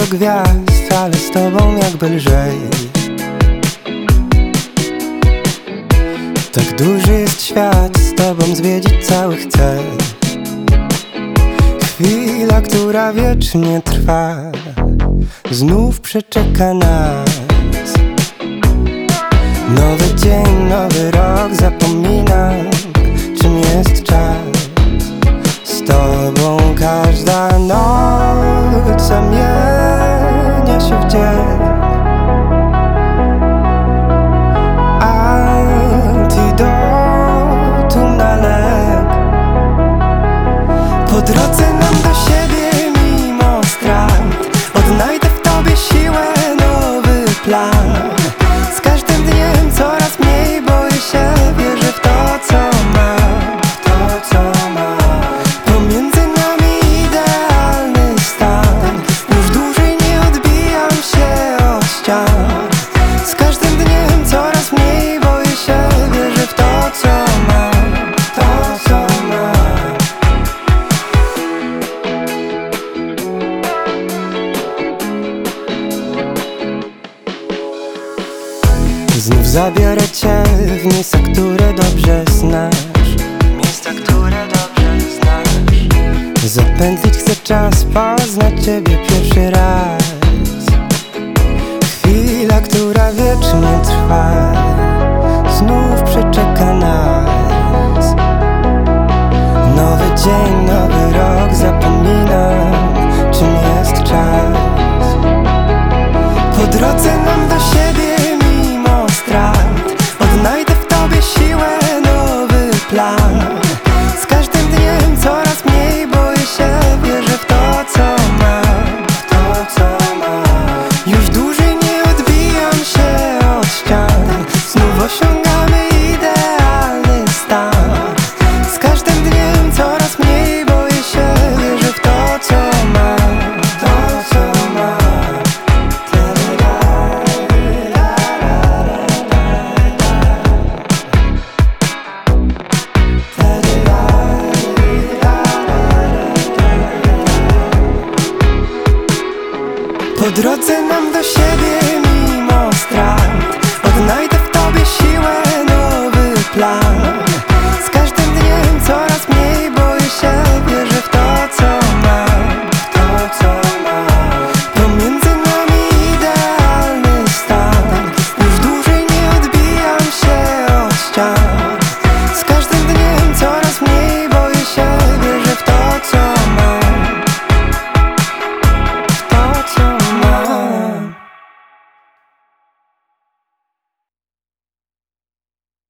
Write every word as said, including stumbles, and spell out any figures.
gwiazd, ale z tobą jakby lżej. Tak duży jest świat, z tobą zwiedzić cały chcę. Chwila, która wiecznie trwa, znów przeczeka nas. Nowy dzień, nowy rok, zapominam, czym jest czas. Z tobą każda noc zamienia się w dzień. Antidotum na lek. Po drodze nam do siebie mimo strat, odnajdę w tobie siłę, nowy plan. Z każdym dniem coraz mniej boję się, wierzę w to, co mam, w to, co mam. Pomiędzy nami idealny stan, już dłużej nie odbijam się od ścian. Z każdym dniem coraz mniej boję się, wierzę w to, co mam, w to, co mam. Znów zabiorę cię w miejsca, które dobrze znasz. Miejsca, które dobrze znasz. Zapętlić chcę czas, poznać ciebie pierwszy raz. Chwila, która wiecznie trwa, znów przeczeka nas. Nowy dzień, nowy rok, zapominam, czym jest czas. Po drodze nam do siebie mimo strat, odnajdę w tobie siłę, nowy plan. Z każdym dniem coraz mniej boję się, wierzę w to, co mam, w to, co mam. Już dłużej nie odbijam się od ścian, znów osiągamy idealny stan. Z każdym dniem coraz mniej boję się, wierzę w to, co mam, w to, co mam. Po drodze nam do siebie